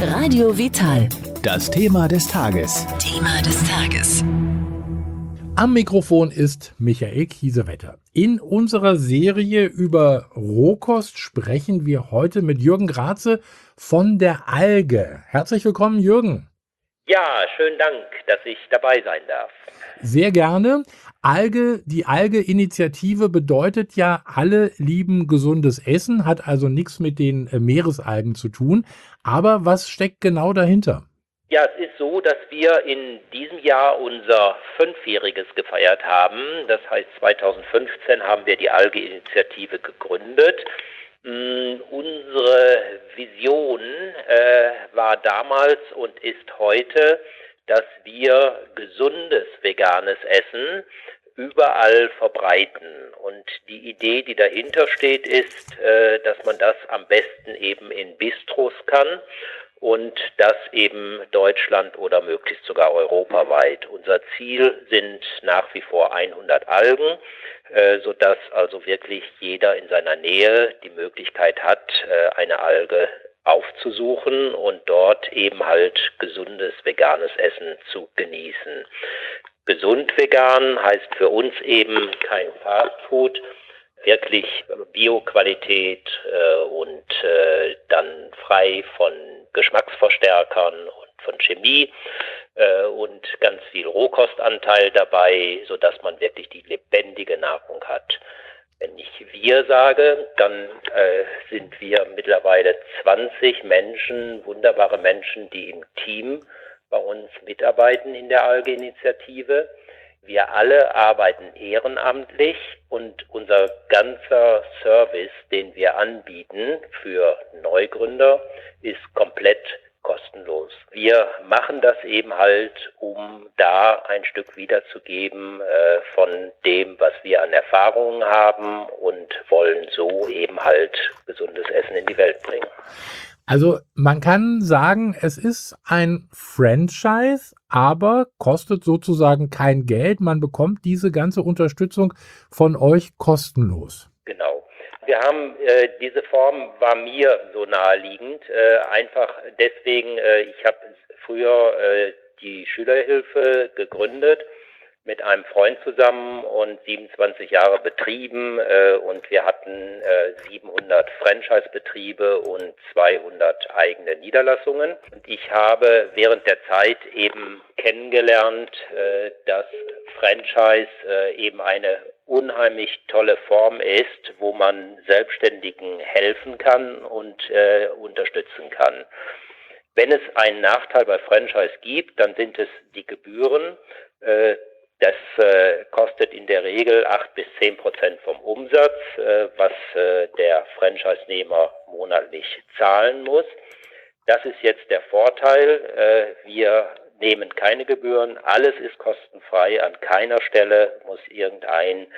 Radio Vital. Das Thema des Tages. Thema des Tages. Am Mikrofon ist Michael Kiesewetter. In unserer Serie über Rohkost sprechen wir heute mit Jürgen Graze von der Alge. Herzlich willkommen, Jürgen. Ja, schönen Dank, dass ich dabei sein darf. Sehr gerne. Die Alge-Initiative bedeutet ja, alle lieben gesundes Essen, hat also nichts mit den Meeresalgen zu tun. Aber was steckt genau dahinter? Ja, es ist so, dass wir in diesem Jahr unser 5-jähriges gefeiert haben. Das heißt, 2015 haben wir die Alge-Initiative gegründet. Unsere Vision war damals und ist heute, dass wir gesundes veganes Essen überall verbreiten. Und die Idee, die dahinter steht, ist, dass man das am besten eben in Bistros kann und das eben Deutschland oder möglichst sogar europaweit. Unser Ziel sind nach wie vor 100 Algen, sodass also wirklich jeder in seiner Nähe die Möglichkeit hat, eine Alge aufzusuchen und dort eben halt gesundes veganes Essen zu genießen. Gesund vegan heißt für uns eben kein Fastfood, wirklich Bioqualität und dann frei von Geschmacksverstärkern und von Chemie und ganz viel Rohkostanteil dabei, sodass man wirklich die lebendige Nahrung hat. Wenn ich wir sage, dann sind wir mittlerweile 20 Menschen, wunderbare Menschen, die im Team bei uns mitarbeiten in der Alge-Initiative. Wir alle arbeiten ehrenamtlich und unser ganzer Service, den wir anbieten für Neugründer, ist komplett kostenlos. Wir machen das eben halt, um da ein Stück wiederzugeben von dem, was wir an Erfahrungen haben und wollen so eben halt gesundes Essen in die Welt bringen. Also man kann sagen, es ist ein Franchise, aber kostet sozusagen kein Geld. Man bekommt diese ganze Unterstützung von euch kostenlos. Genau. Wir haben, diese Form war mir so naheliegend, einfach deswegen, ich habe früher die Schülerhilfe gegründet mit einem Freund zusammen und 27 Jahre betrieben und wir hatten 700 Franchise-Betriebe und 200 eigene Niederlassungen. Und ich habe während der Zeit eben kennengelernt, dass Franchise eben eine unheimlich tolle Form ist, wo man Selbstständigen helfen kann und unterstützen kann. Wenn es einen Nachteil bei Franchise gibt, dann sind es die Gebühren. Das kostet in der Regel 8-10% vom Umsatz, was der Franchise-Nehmer monatlich zahlen muss. Das ist jetzt der Vorteil. Wir nehmen keine Gebühren, alles ist kostenfrei, an keiner Stelle muss irgendein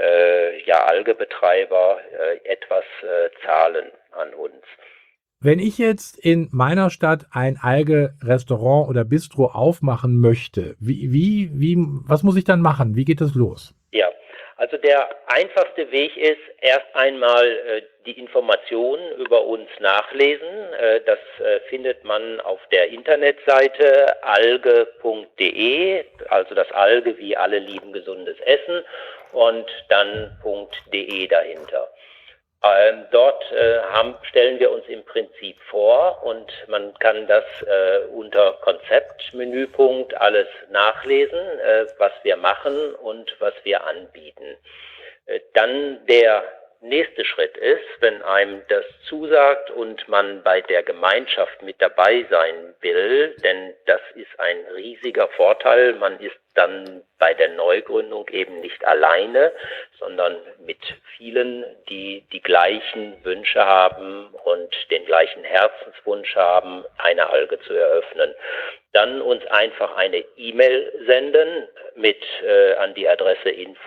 Algebetreiber etwas zahlen an uns. Wenn ich jetzt in meiner Stadt ein Alge-Restaurant oder Bistro aufmachen möchte, was muss ich dann machen? Wie geht es los? Ja, also der einfachste Weg ist, erst einmal die Informationen über uns nachlesen. Das findet man auf der Internetseite alge.de, also das Alge wie alle lieben gesundes Essen und dann .de dahinter. Dort stellen wir uns im Prinzip vor und man kann das unter Konzeptmenüpunkt alles nachlesen, was wir machen und was wir anbieten. Dann der nächste Schritt ist, wenn einem das zusagt und man bei der Gemeinschaft mit dabei sein will, denn das ist ein riesiger Vorteil, man ist dann bei der Neugründung eben nicht alleine, sondern mit vielen, die die gleichen Wünsche haben und den gleichen Herzenswunsch haben, eine Alge zu eröffnen. Dann uns einfach eine E-Mail senden an die Adresse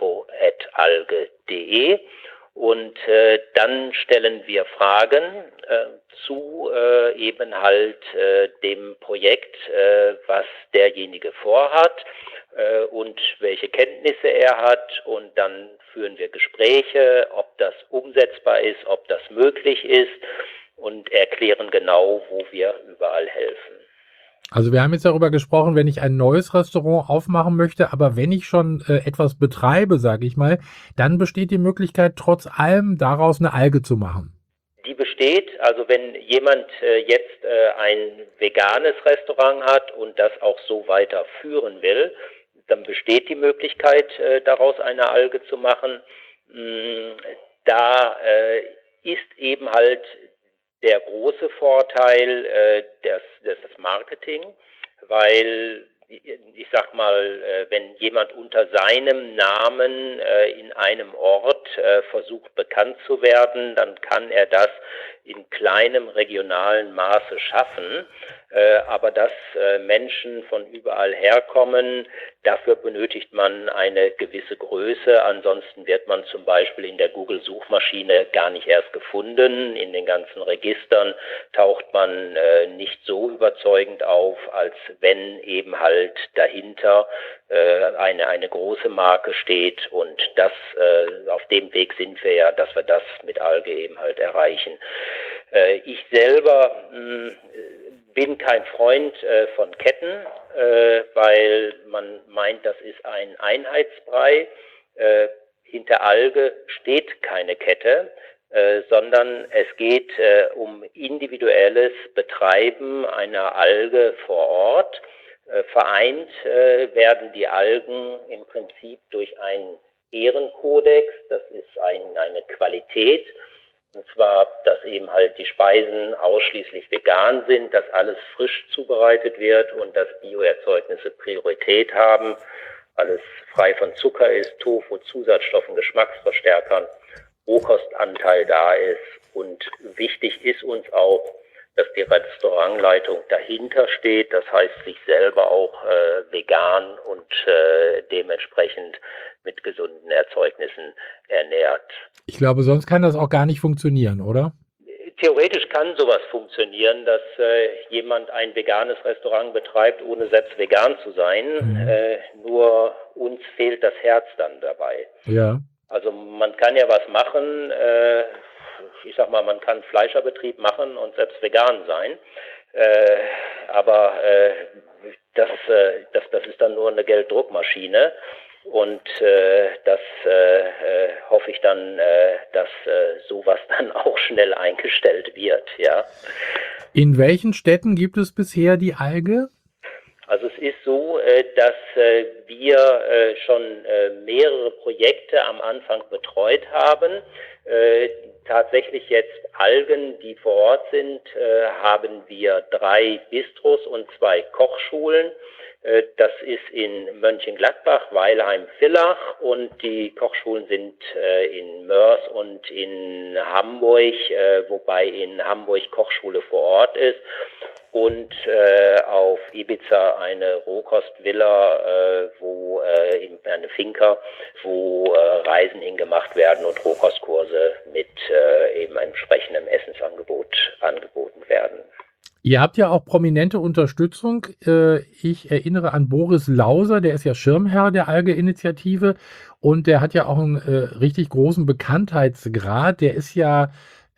info@alge.de. Und dann stellen wir Fragen zu eben halt dem Projekt, was derjenige vorhat und welche Kenntnisse er hat. Und dann führen wir Gespräche, ob das umsetzbar ist, ob das möglich ist. und erklären genau, wo wir überall helfen. Also wir haben jetzt darüber gesprochen, wenn ich ein neues Restaurant aufmachen möchte, aber wenn ich schon etwas betreibe, sage ich mal, dann besteht die Möglichkeit, trotz allem daraus eine Alge zu machen. Die besteht, also wenn jemand jetzt ein veganes Restaurant hat und das auch so weiterführen will, dann besteht die Möglichkeit, daraus eine Alge zu machen. Da ist eben halt der große Vorteil des Marketing, weil ich sag mal, wenn jemand unter seinem Namen in einem Ort versucht bekannt zu werden, dann kann er das in kleinem regionalen Maße schaffen. Aber dass Menschen von überall herkommen, dafür benötigt man eine gewisse Größe. Ansonsten wird man zum Beispiel in der Google-Suchmaschine gar nicht erst gefunden. In den ganzen Registern taucht man nicht so überzeugend auf, als wenn eben halt dahinter eine große Marke steht. Und das auf dem Weg sind wir ja, dass wir das mit Alge eben halt erreichen. Ich selber bin kein Freund von Ketten, weil man meint, das ist ein Einheitsbrei. Hinter Alge steht keine Kette, sondern es geht um individuelles Betreiben einer Alge vor Ort. Vereint werden die Algen im Prinzip durch einen Ehrenkodex, das ist eine Qualität. Und zwar, dass eben halt die Speisen ausschließlich vegan sind, dass alles frisch zubereitet wird und dass Bioerzeugnisse Priorität haben, alles frei von Zucker ist, Tofu, Zusatzstoffen, Geschmacksverstärkern, Rohkostanteil da ist. Und wichtig ist uns auch, dass die Restaurantleitung dahinter steht, das heißt sich selber auch vegan und dementsprechend mit gesunden Erzeugnissen ernährt. Ich glaube, sonst kann das auch gar nicht funktionieren, oder? Theoretisch kann sowas funktionieren, dass jemand ein veganes Restaurant betreibt, ohne selbst vegan zu sein. Nur uns fehlt das Herz dann dabei. Ja. Also man kann ja was machen, ich sag mal, man kann Fleischerbetrieb machen und selbst vegan sein, aber das ist dann nur eine Gelddruckmaschine und das hoffe ich dann, dass sowas dann auch schnell eingestellt wird, ja. In welchen Städten gibt es bisher die Alge? Also es ist so, dass wir schon mehrere Projekte am Anfang betreut haben. Tatsächlich jetzt Algen, die vor Ort sind, haben wir 3 Bistros und 2 Kochschulen. Das ist in Mönchengladbach, Weilheim, Villach und die Kochschulen sind in Mörs und in Hamburg, wobei in Hamburg Kochschule vor Ort ist. Und auf Ibiza eine Rohkostvilla, wo eine Finca, wo Reisen hingemacht werden und Rohkostkurse mit eben einem entsprechendem Essensangebot angeboten werden. Ihr habt ja auch prominente Unterstützung. Ich erinnere an Boris Lauser, der ist ja Schirmherr der Alge-Initiative und der hat ja auch einen richtig großen Bekanntheitsgrad. Der ist ja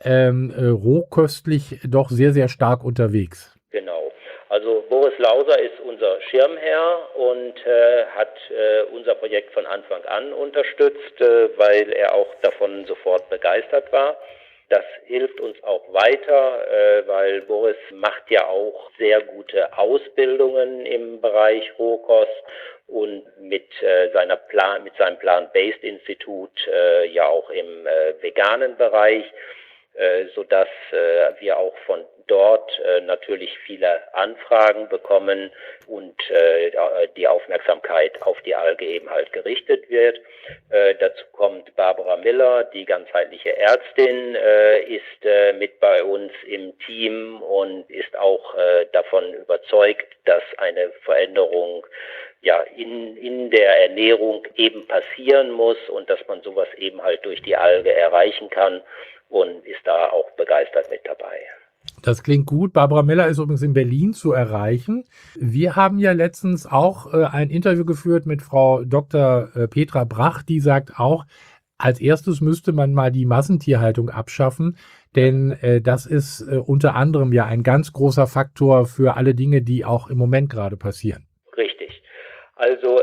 rohköstlich doch sehr, sehr stark unterwegs. Genau. Also Boris Lauser ist unser Schirmherr und hat unser Projekt von Anfang an unterstützt, weil er auch davon sofort begeistert war. Das hilft uns auch weiter, weil Boris macht ja auch sehr gute Ausbildungen im Bereich Rohkost und mit seinem Plant-Based-Institut ja auch im veganen Bereich, sodass wir auch von dort natürlich viele Anfragen bekommen und die Aufmerksamkeit auf die Alge eben halt gerichtet wird. Dazu kommt Barbara Miller, die ganzheitliche Ärztin, ist mit bei uns im Team und ist auch davon überzeugt, dass eine Veränderung ja in der Ernährung eben passieren muss und dass man sowas eben halt durch die Alge erreichen kann und ist da auch begeistert mit dabei. Das klingt gut. Barbara Miller ist übrigens in Berlin zu erreichen. Wir haben ja letztens auch ein Interview geführt mit Frau Dr. Petra Brach, die sagt auch, als erstes müsste man mal die Massentierhaltung abschaffen, Denn das ist unter anderem ja ein ganz großer Faktor für alle Dinge, die auch im Moment gerade passieren. Richtig. Also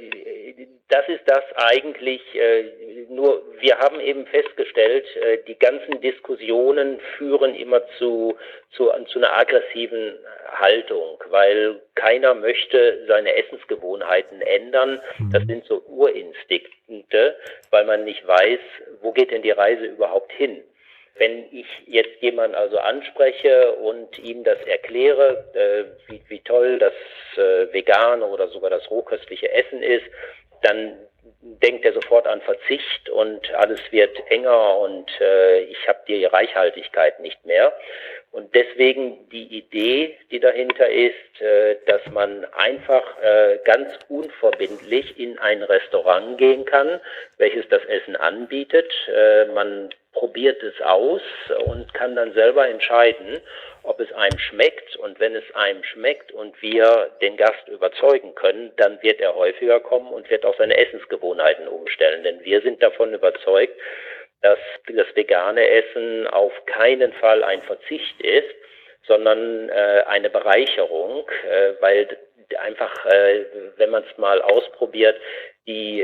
das ist das eigentlich, nur wir haben eben festgestellt, die ganzen Diskussionen führen immer zu einer aggressiven Haltung, weil keiner möchte seine Essensgewohnheiten ändern. Das sind so Urinstinkte, weil man nicht weiß, wo geht denn die Reise überhaupt hin. Wenn ich jetzt jemanden also anspreche und ihm das erkläre, wie toll das vegane oder sogar das rohköstliche Essen ist, dann denkt er sofort an Verzicht und alles wird enger und ich habe die Reichhaltigkeit nicht mehr. Und deswegen die Idee, die dahinter ist, dass man einfach ganz unverbindlich in ein Restaurant gehen kann, welches das Essen anbietet. Man probiert es aus und kann dann selber entscheiden, ob es einem schmeckt. Und wenn es einem schmeckt und wir den Gast überzeugen können, dann wird er häufiger kommen und wird auch seine Essensgewohnheiten umstellen. Denn wir sind davon überzeugt, dass das vegane Essen auf keinen Fall ein Verzicht ist, sondern eine Bereicherung, weil einfach, wenn man es mal ausprobiert, die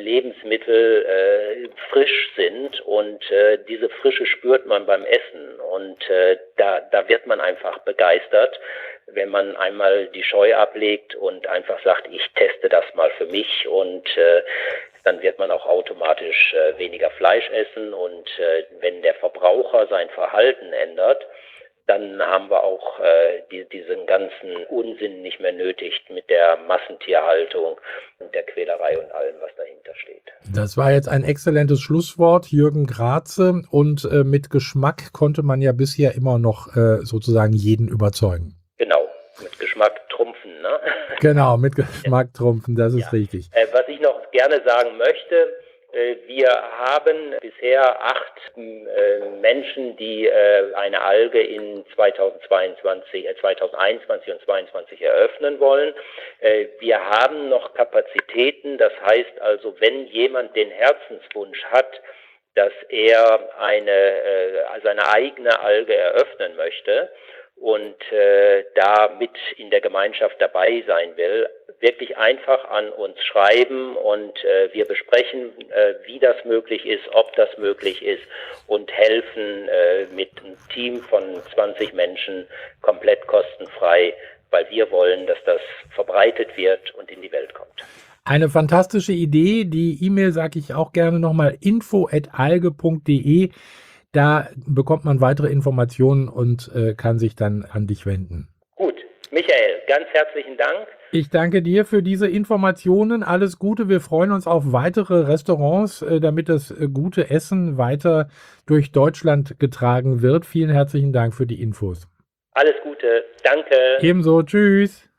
Lebensmittel frisch sind und diese Frische spürt man beim Essen und da wird man einfach begeistert, wenn man einmal die Scheu ablegt und einfach sagt, ich teste das mal für mich und dann wird man auch automatisch weniger Fleisch essen und wenn der Verbraucher sein Verhalten ändert, dann haben wir auch diesen ganzen Unsinn nicht mehr nötig mit der Massentierhaltung und der Quälerei und allem, was dahinter steht. Das war jetzt ein exzellentes Schlusswort, Jürgen Graze. Und mit Geschmack konnte man ja bisher immer noch sozusagen jeden überzeugen. Genau, mit Geschmack trumpfen, ne? Genau, mit Geschmack trumpfen, das ist richtig. Was ich noch gerne sagen möchte, wir haben bisher 8 Menschen, die eine Alge in 2021 und 2022 eröffnen wollen. Wir haben noch Kapazitäten, das heißt also, wenn jemand den Herzenswunsch hat, dass er seine eigene Alge eröffnen möchte und da mit in der Gemeinschaft dabei sein will, wirklich einfach an uns schreiben und wir besprechen, wie das möglich ist, ob das möglich ist und helfen mit einem Team von 20 Menschen komplett kostenfrei, weil wir wollen, dass das verbreitet wird und in die Welt kommt. Eine fantastische Idee. Die E-Mail sage ich auch gerne nochmal, info@alge.de. Da bekommt man weitere Informationen und kann sich dann an dich wenden. Gut, Michael, ganz herzlichen Dank. Ich danke dir für diese Informationen. Alles Gute. Wir freuen uns auf weitere Restaurants, damit das gute Essen weiter durch Deutschland getragen wird. Vielen herzlichen Dank für die Infos. Alles Gute. Danke. Ebenso. Tschüss.